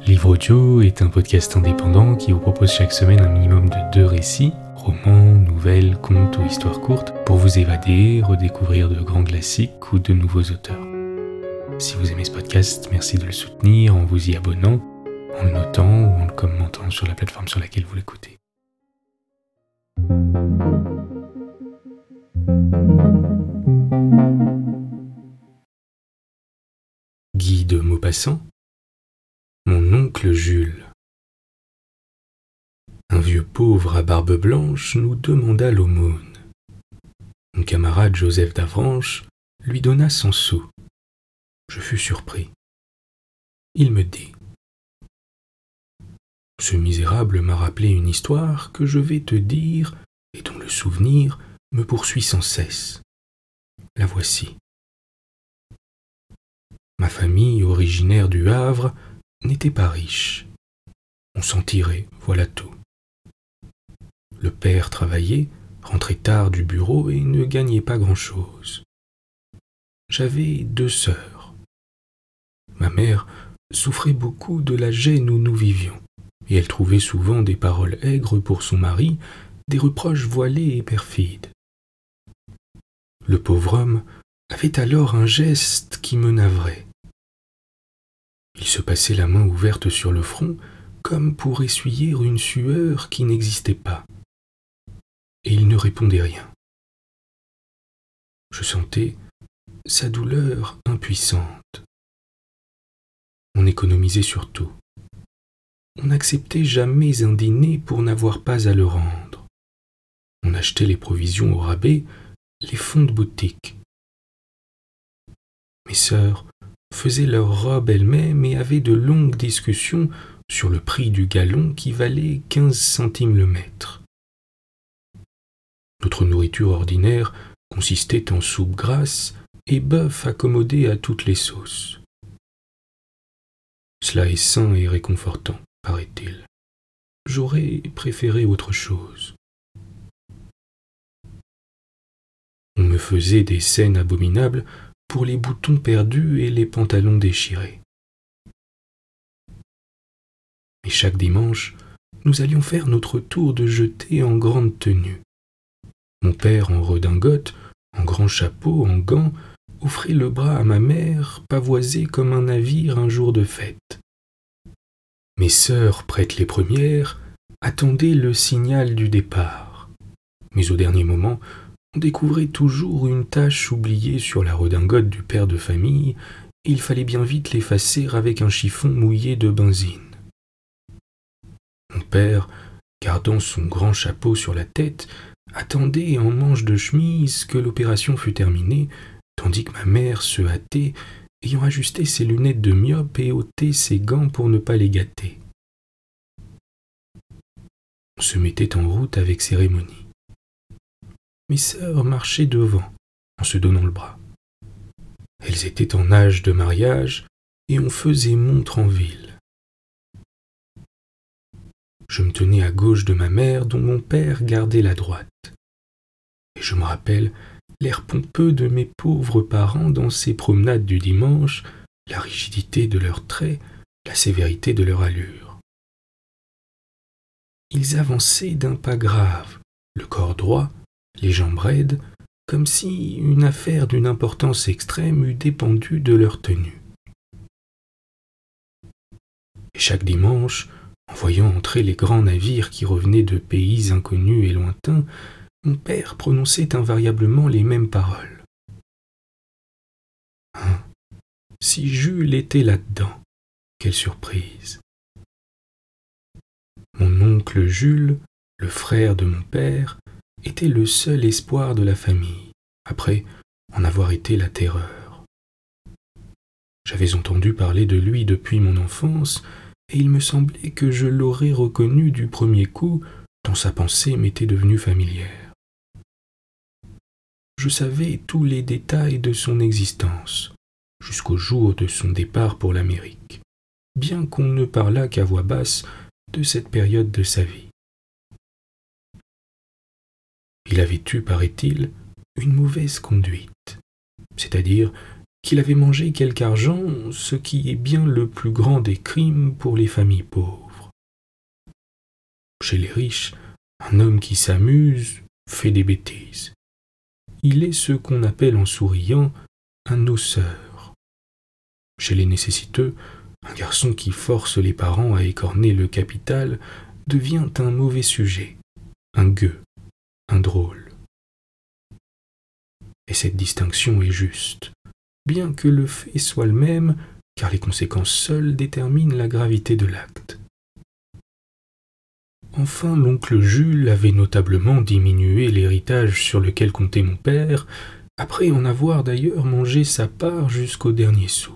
Livre Audio est un podcast indépendant qui vous propose chaque semaine un minimum de 2 récits, romans, nouvelles, contes ou histoires courtes, pour vous évader, redécouvrir de grands classiques ou de nouveaux auteurs. Si vous aimez ce podcast, merci de le soutenir en vous y abonnant, en le notant ou en le commentant sur la plateforme sur laquelle vous l'écoutez. Guy de Maupassant. Mon oncle Jules. Un vieux pauvre à barbe blanche nous demanda l'aumône. Mon camarade Joseph d'Avranches lui donna 100 sous. Je fus surpris. Il me dit : « Ce misérable m'a rappelé une histoire que je vais te dire et dont le souvenir me poursuit sans cesse. La voici. Ma famille, originaire du Havre, n'était pas riche. On s'en tirait, voilà tout. Le père travaillait, rentrait tard du bureau et ne gagnait pas grand-chose. J'avais 2 sœurs. Ma mère souffrait beaucoup de la gêne où nous vivions, et elle trouvait souvent des paroles aigres pour son mari, des reproches voilés et perfides. Le pauvre homme avait alors un geste qui me navrait. Il se passait la main ouverte sur le front, comme pour essuyer une sueur qui n'existait pas. Et il ne répondait rien. Je sentais sa douleur impuissante. On économisait sur tout. On n'acceptait jamais un dîner pour n'avoir pas à le rendre. On achetait les provisions au rabais, les fonds de boutique. Mes sœurs faisaient leurs robes elles-mêmes et avaient de longues discussions sur le prix du galon qui valait 15 centimes le mètre. Notre nourriture ordinaire consistait en soupe grasse et bœuf accommodé à toutes les sauces. Cela est sain et réconfortant, paraît-il. J'aurais préféré autre chose. On me faisait des scènes abominables pour les boutons perdus et les pantalons déchirés. Et chaque dimanche, nous allions faire notre tour de jeté en grande tenue. Mon père en redingote, en grand chapeau, en gants, offrait le bras à ma mère, pavoisée comme un navire un jour de fête. Mes sœurs, prêtes les premières, attendaient le signal du départ. Mais au dernier moment, on découvrait toujours une tache oubliée sur la redingote du père de famille, et il fallait bien vite l'effacer avec un chiffon mouillé de benzine. Mon père, gardant son grand chapeau sur la tête, attendait en manche de chemise que l'opération fût terminée, tandis que ma mère se hâtait, ayant ajusté ses lunettes de myope et ôté ses gants pour ne pas les gâter. On se mettait en route avec cérémonie. Mes sœurs marchaient devant, en se donnant le bras. Elles étaient en âge de mariage, et on faisait montre en ville. Je me tenais à gauche de ma mère, dont mon père gardait la droite. Et je me rappelle l'air pompeux de mes pauvres parents dans ces promenades du dimanche, la rigidité de leurs traits, la sévérité de leur allure. Ils avançaient d'un pas grave, le corps droit, les jambes raides, comme si une affaire d'une importance extrême eût dépendu de leur tenue. Et chaque dimanche, en voyant entrer les grands navires qui revenaient de pays inconnus et lointains, mon père prononçait invariablement les mêmes paroles. Si Jules était là-dedans, quelle surprise! Mon oncle Jules, le frère de mon père, était le seul espoir de la famille, après en avoir été la terreur. J'avais entendu parler de lui depuis mon enfance, et il me semblait que je l'aurais reconnu du premier coup, tant sa pensée m'était devenue familière. Je savais tous les détails de son existence, jusqu'au jour de son départ pour l'Amérique, bien qu'on ne parlât qu'à voix basse de cette période de sa vie. Il avait eu, paraît-il, une mauvaise conduite, c'est-à-dire qu'il avait mangé quelque argent, ce qui est bien le plus grand des crimes pour les familles pauvres. Chez les riches, un homme qui s'amuse fait des bêtises. Il est ce qu'on appelle en souriant un noceur. Chez les nécessiteux, un garçon qui force les parents à écorner le capital devient un mauvais sujet, un gueux, un drôle. Et cette distinction est juste, bien que le fait soit le même, car les conséquences seules déterminent la gravité de l'acte. Enfin, l'oncle Jules avait notablement diminué l'héritage sur lequel comptait mon père, après en avoir d'ailleurs mangé sa part jusqu'au dernier sou.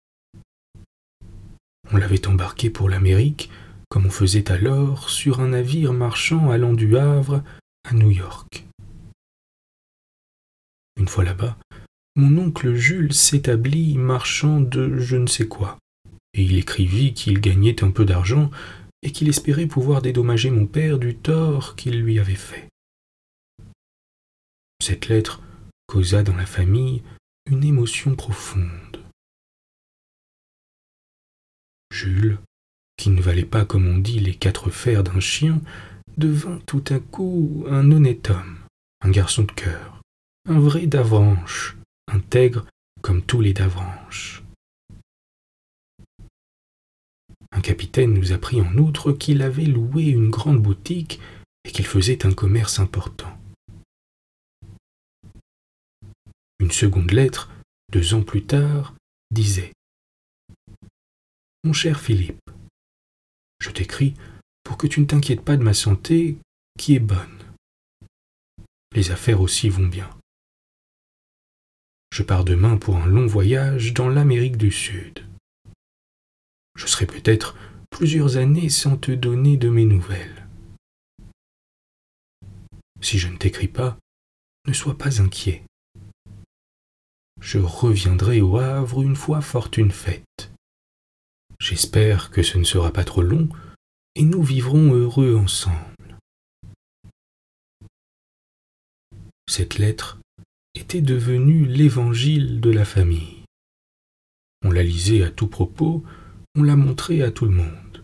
On l'avait embarqué pour l'Amérique, comme on faisait alors, sur un navire marchand allant du Havre à New York. Une fois là-bas, mon oncle Jules s'établit marchand de je ne sais quoi, et il écrivit qu'il gagnait un peu d'argent et qu'il espérait pouvoir dédommager mon père du tort qu'il lui avait fait. Cette lettre causa dans la famille une émotion profonde. Jules, qui ne valait pas, comme on dit, les 4 fers d'un chien, devint tout à coup un honnête homme, un garçon de cœur, un vrai Davranches, intègre comme tous les Davranches. Un capitaine nous apprit en outre qu'il avait loué une grande boutique et qu'il faisait un commerce important. Une seconde lettre, 2 ans plus tard, disait « Mon cher Philippe, je t'écris pour que tu ne t'inquiètes pas de ma santé, qui est bonne. Les affaires aussi vont bien. Je pars demain pour un long voyage dans l'Amérique du Sud. Je serai peut-être plusieurs années sans te donner de mes nouvelles. Si je ne t'écris pas, ne sois pas inquiet. Je reviendrai au Havre une fois fortune faite. J'espère que ce ne sera pas trop long et nous vivrons heureux ensemble. » Cette lettre était devenue l'évangile de la famille. On la lisait à tout propos, on la montrait à tout le monde.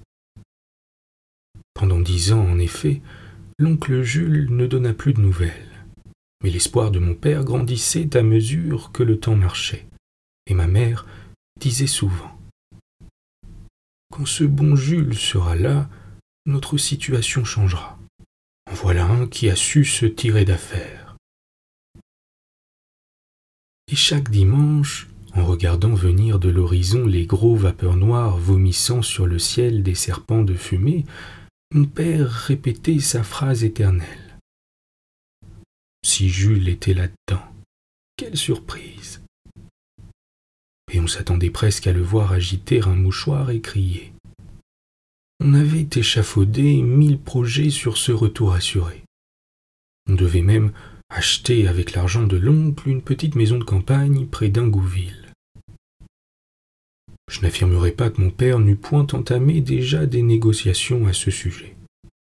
Pendant 10 ans, en effet, l'oncle Jules ne donna plus de nouvelles, mais l'espoir de mon père grandissait à mesure que le temps marchait, et ma mère disait souvent « Quand ce bon Jules sera là, notre situation changera. En voilà un qui a su se tirer d'affaire. » Et chaque dimanche, en regardant venir de l'horizon les gros vapeurs noires vomissant sur le ciel des serpents de fumée, mon père répétait sa phrase éternelle. Si Jules était là-dedans, quelle surprise! Et on s'attendait presque à le voir agiter un mouchoir et crier. On avait échafaudé 1000 projets sur ce retour assuré. On devait même acheter avec l'argent de l'oncle une petite maison de campagne près d'Ingouville. Je n'affirmerai pas que mon père n'eût point entamé déjà des négociations à ce sujet.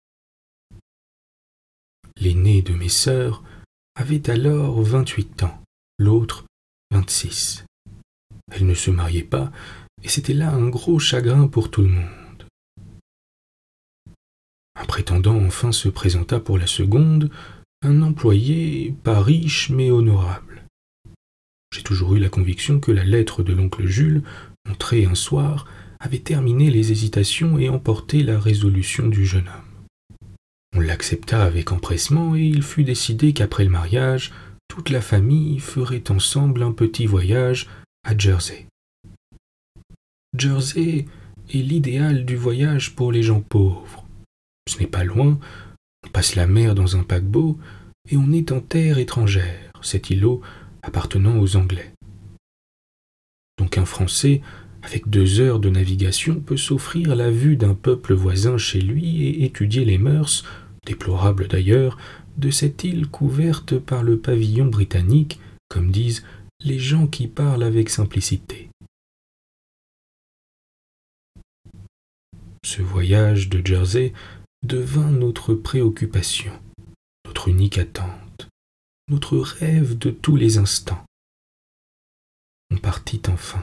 L'aînée de mes sœurs avait alors 28 ans, l'autre 26. Elle ne se mariait pas, et c'était là un gros chagrin pour tout le monde. Un prétendant enfin se présenta pour la seconde, un employé pas riche mais honorable. J'ai toujours eu la conviction que la lettre de l'oncle Jules, montrée un soir, avait terminé les hésitations et emporté la résolution du jeune homme. On l'accepta avec empressement et il fut décidé qu'après le mariage, toute la famille ferait ensemble un petit voyage à Jersey. Jersey est l'idéal du voyage pour les gens pauvres. Ce n'est pas loin, on passe la mer dans un paquebot et on est en terre étrangère, cet îlot appartenant aux Anglais. Donc un Français, avec 2 heures de navigation, peut s'offrir la vue d'un peuple voisin chez lui et étudier les mœurs, déplorables d'ailleurs, de cette île couverte par le pavillon britannique, comme disent les gens qui parlent avec simplicité. Ce voyage de Jersey devint notre préoccupation, notre unique attente, notre rêve de tous les instants. on partit enfin.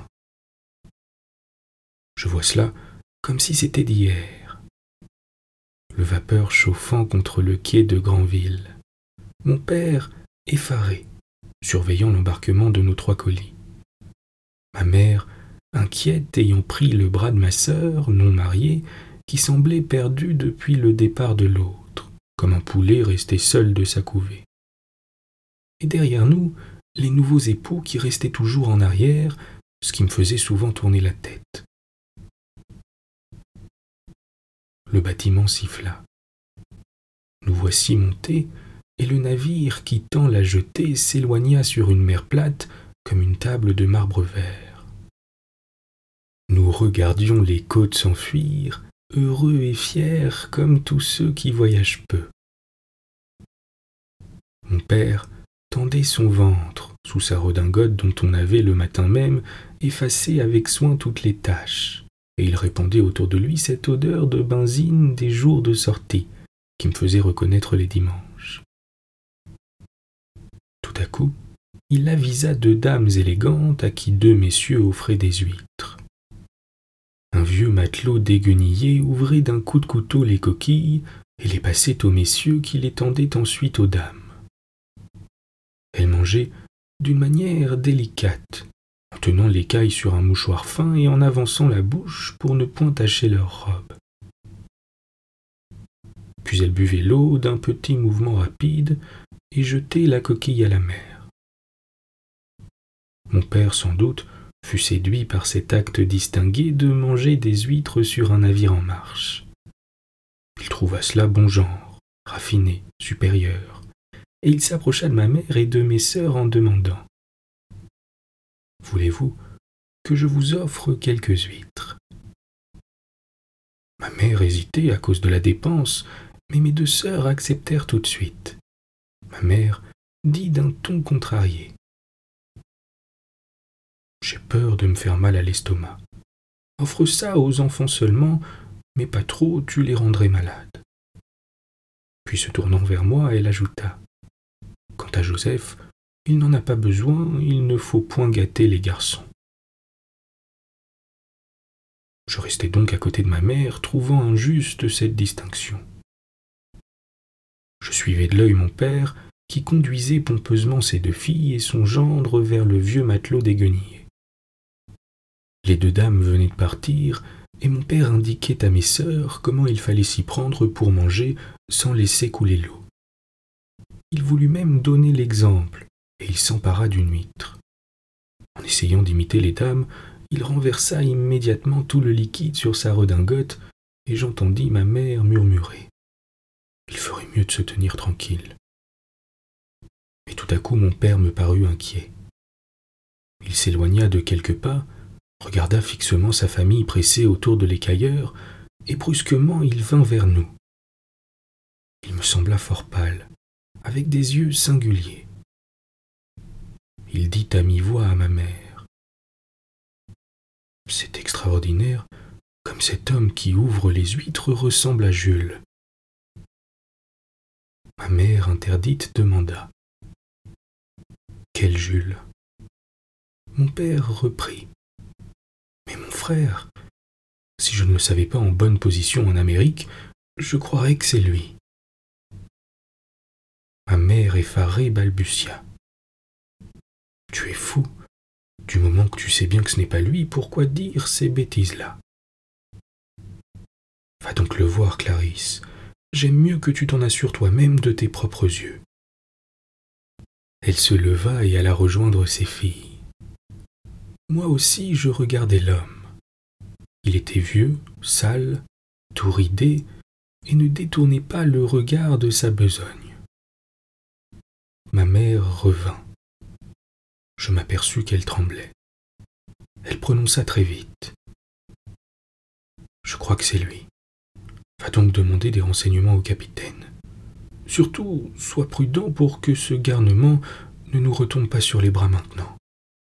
Je vois cela comme si c'était d'hier. Le vapeur chauffant contre le quai de Granville. Mon père, effaré, surveillant l'embarquement de nos 3 colis. Ma mère, inquiète, ayant pris le bras de ma sœur, non mariée, qui semblait perdue depuis le départ de l'autre, comme un poulet resté seul de sa couvée. Et derrière nous, les nouveaux époux qui restaient toujours en arrière, ce qui me faisait souvent tourner la tête. Le bâtiment siffla. Nous voici montés, et le navire quittant la jetée s'éloigna sur une mer plate comme une table de marbre vert. Nous regardions les côtes s'enfuir, heureux et fiers comme tous ceux qui voyagent peu. Mon père tendait son ventre sous sa redingote dont on avait le matin même effacé avec soin toutes les taches, et il répandait autour de lui cette odeur de benzine des jours de sortie qui me faisait reconnaître les dimanches. Tout à coup, il avisa 2 dames élégantes à qui 2 messieurs offraient des huîtres. Un vieux matelot déguenillé ouvrait d'un coup de couteau les coquilles et les passait aux messieurs qui les tendaient ensuite aux dames. Elles mangeaient d'une manière délicate, en tenant l'écaille sur un mouchoir fin et en avançant la bouche pour ne point tacher leur robe. Puis elles buvaient l'eau d'un petit mouvement rapide et jetaient la coquille à la mer. Mon père, sans doute, fut séduit par cet acte distingué de manger des huîtres sur un navire en marche. Il trouva cela bon genre, raffiné, supérieur, et il s'approcha de ma mère et de mes sœurs en demandant « Voulez-vous que je vous offre quelques huîtres ?» Ma mère hésitait à cause de la dépense, mais mes 2 sœurs acceptèrent tout de suite. Ma mère dit d'un ton contrarié « J'ai peur de me faire mal à l'estomac. Offre ça aux enfants seulement, mais pas trop, tu les rendrais malades. » Puis se tournant vers moi, elle ajouta « Quant à Joseph, il n'en a pas besoin, il ne faut point gâter les garçons. » Je restai donc à côté de ma mère, trouvant injuste cette distinction. Je suivais de l'œil mon père, qui conduisait pompeusement ses 2 filles et son gendre vers le vieux matelot déguenillé. Les 2 dames venaient de partir, et mon père indiquait à mes sœurs comment il fallait s'y prendre pour manger sans laisser couler l'eau. Il voulut même donner l'exemple, et il s'empara d'une huître. En essayant d'imiter les dames, il renversa immédiatement tout le liquide sur sa redingote, et j'entendis ma mère murmurer « Il ferait mieux de se tenir tranquille. » Mais tout à coup mon père me parut inquiet. Il s'éloigna de quelques pas, regarda fixement sa famille pressée autour de l'écailleur, et brusquement il vint vers nous. Il me sembla fort pâle, avec des yeux singuliers. Il dit à mi-voix à ma mère « C'est extraordinaire, comme cet homme qui ouvre les huîtres ressemble à Jules. » Ma mère interdite demanda « Quel Jules ?» Mon père reprit « Mais mon frère, si je ne le savais pas en bonne position en Amérique, je croirais que c'est lui. » Ma mère effarée balbutia « Tu es fou. Du moment que tu sais bien que ce n'est pas lui, pourquoi dire ces bêtises-là ? » Va donc le voir, Clarisse. J'aime mieux que tu t'en assures toi-même de tes propres yeux. Elle se leva et alla rejoindre ses filles. Moi aussi, je regardais l'homme. Il était vieux, sale, tout ridé, et ne détournait pas le regard de sa besogne. Ma mère revint. Je m'aperçus qu'elle tremblait. Elle prononça très vite. « Je crois que c'est lui. Va donc demander des renseignements au capitaine. Surtout, sois prudent pour que ce garnement ne nous retombe pas sur les bras maintenant. »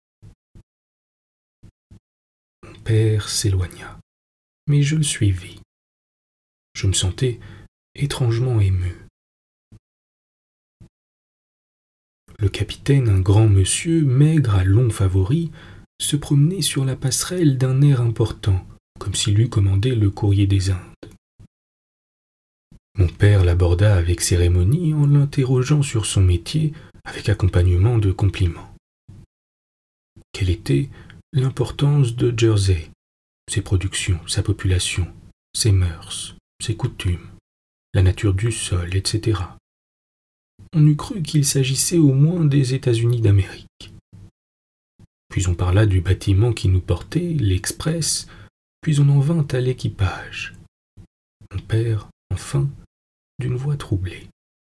Mon père s'éloigna, mais je le suivis. Je me sentais étrangement ému. Le capitaine, un grand monsieur, maigre à longs favoris, se promenait sur la passerelle d'un air important, comme s'il eût commandé le courrier des Indes. Mon père l'aborda avec cérémonie en l'interrogeant sur son métier avec accompagnement de compliments. Quelle était l'importance de Jersey, ses productions, sa population, ses mœurs, ses coutumes, la nature du sol, etc. On eût cru qu'il s'agissait au moins des États-Unis d'Amérique. Puis on parla du bâtiment qui nous portait, l'Express, puis on en vint à l'équipage. Mon père, enfin, d'une voix troublée.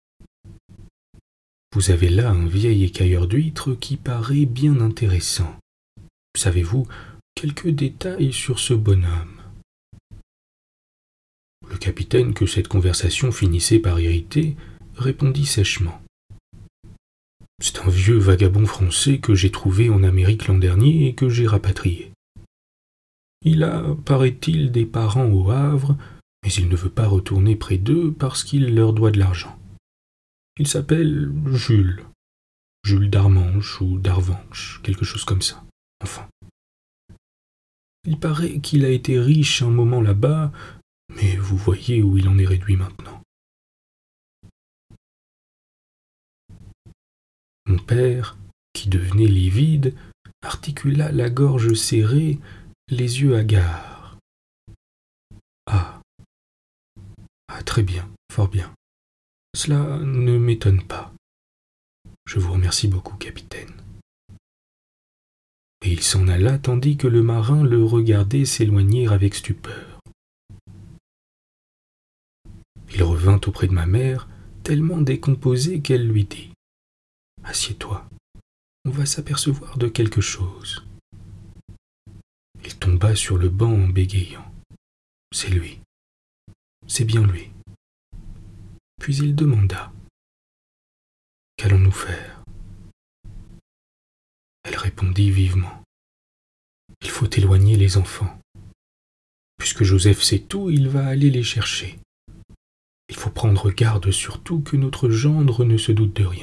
Vous avez là un vieil écailleur d'huîtres qui paraît bien intéressant. Savez-vous quelques détails sur ce bonhomme ? Le capitaine, que cette conversation finissait par irriter, répondit sèchement. C'est un vieux vagabond français que j'ai trouvé en Amérique l'an dernier et que j'ai rapatrié. Il a, paraît-il, des parents au Havre, mais il ne veut pas retourner près d'eux parce qu'il leur doit de l'argent. Il s'appelle Jules d'Armanche ou d'Arvanche, quelque chose comme ça, enfin. Il paraît qu'il a été riche un moment là-bas, mais vous voyez où il en est réduit maintenant. Mon père, qui devenait livide, articula la gorge serrée, les yeux hagards. Ah, très bien, fort bien. Cela ne m'étonne pas. Je vous remercie beaucoup, capitaine. Et il s'en alla tandis que le marin le regardait s'éloigner avec stupeur. Il revint auprès de ma mère, tellement décomposé qu'elle lui dit « Assieds-toi, on va s'apercevoir de quelque chose. » Il tomba sur le banc en bégayant. « C'est lui. C'est bien lui. » Puis il demanda « Qu'allons-nous faire ?» Elle répondit vivement « Il faut éloigner les enfants. Puisque Joseph sait tout, il va aller les chercher. Il faut prendre garde surtout que notre gendre ne se doute de rien. »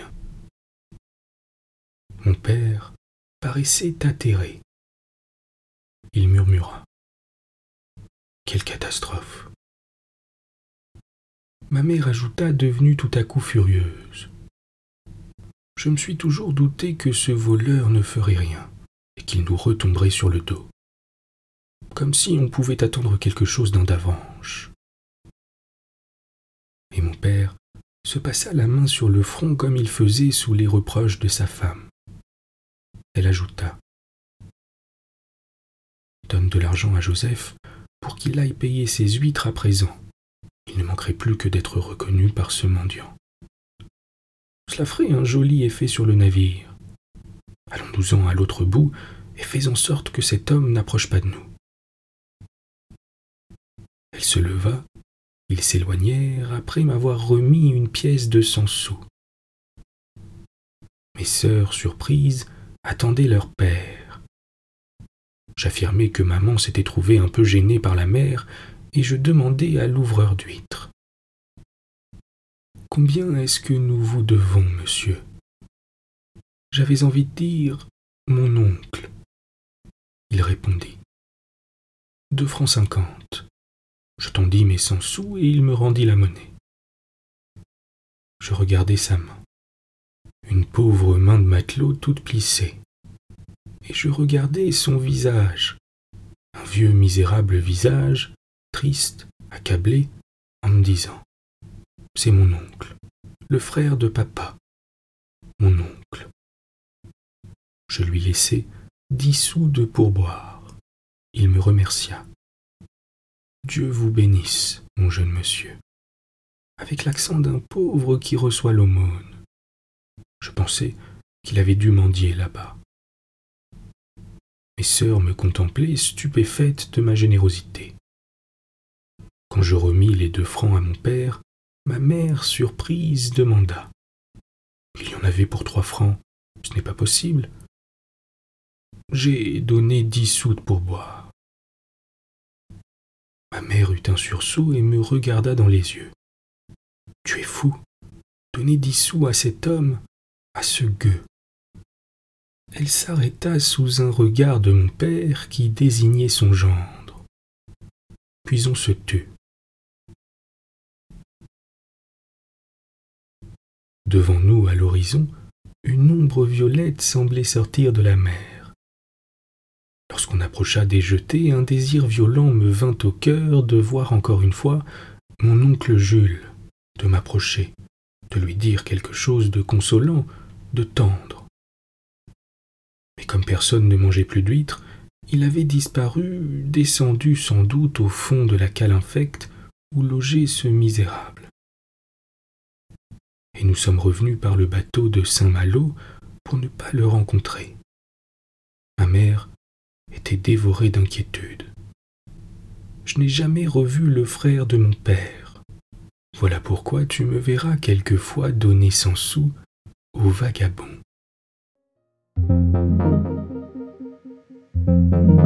Mon père paraissait atterré. Il murmura « Quelle catastrophe !» Ma mère ajouta, devenue tout à coup furieuse. « Je me suis toujours douté que ce voleur ne ferait rien et qu'il nous retomberait sur le dos. Comme si on pouvait attendre quelque chose d'un d'Avranches. » Et mon père se passa la main sur le front comme il faisait sous les reproches de sa femme. Elle ajouta « Donne de l'argent à Joseph pour qu'il aille payer ses huîtres à présent. Il ne manquerait plus que d'être reconnu par ce mendiant. Cela ferait un joli effet sur le navire. Allons-nous-en à l'autre bout et fais en sorte que cet homme n'approche pas de nous. » Elle se leva, ils s'éloignèrent après m'avoir remis une pièce de 100 sous. Mes sœurs, surprises, attendaient leur père. J'affirmai que maman s'était trouvée un peu gênée par la mère et je demandai à l'ouvreur d'huîtres. « Combien est-ce que nous vous devons, monsieur ?» J'avais envie de dire « mon oncle ». Il répondit « 2,50 francs. » Je tendis mes 100 sous et il me rendit la monnaie. Je regardai sa main, une pauvre main de matelot toute plissée, et je regardai son visage, un vieux misérable visage, triste, accablé, en me disant « C'est mon oncle, le frère de papa, mon oncle. » Je lui laissai 10 sous de pourboire. Il me remercia. « Dieu vous bénisse, mon jeune monsieur », avec l'accent d'un pauvre qui reçoit l'aumône. Je pensais qu'il avait dû mendier là-bas. Mes sœurs me contemplaient stupéfaites de ma générosité. Quand je remis les 2 francs à mon père, ma mère, surprise, demanda « Il y en avait pour 3 francs, ce n'est pas possible. » J'ai donné 10 sous de pourboire. Ma mère eut un sursaut et me regarda dans les yeux. « Tu es fou, donner 10 sous à cet homme, à ce gueux. » elle s'arrêta sous un regard de mon père qui désignait son gendre. Puis on se tut. Devant nous, à l'horizon, une ombre violette semblait sortir de la mer. Lorsqu'on approcha des jetées, un désir violent me vint au cœur de voir encore une fois mon oncle Jules, de m'approcher, de lui dire quelque chose de consolant, de tendre. Mais comme personne ne mangeait plus d'huîtres, il avait disparu, descendu sans doute au fond de la cale infecte où logeait ce misérable. Et nous sommes revenus par le bateau de Saint-Malo pour ne pas le rencontrer. Ma mère était dévorée d'inquiétude. Je n'ai jamais revu le frère de mon père. Voilà pourquoi tu me verras quelquefois donner 100 sous aux vagabonds.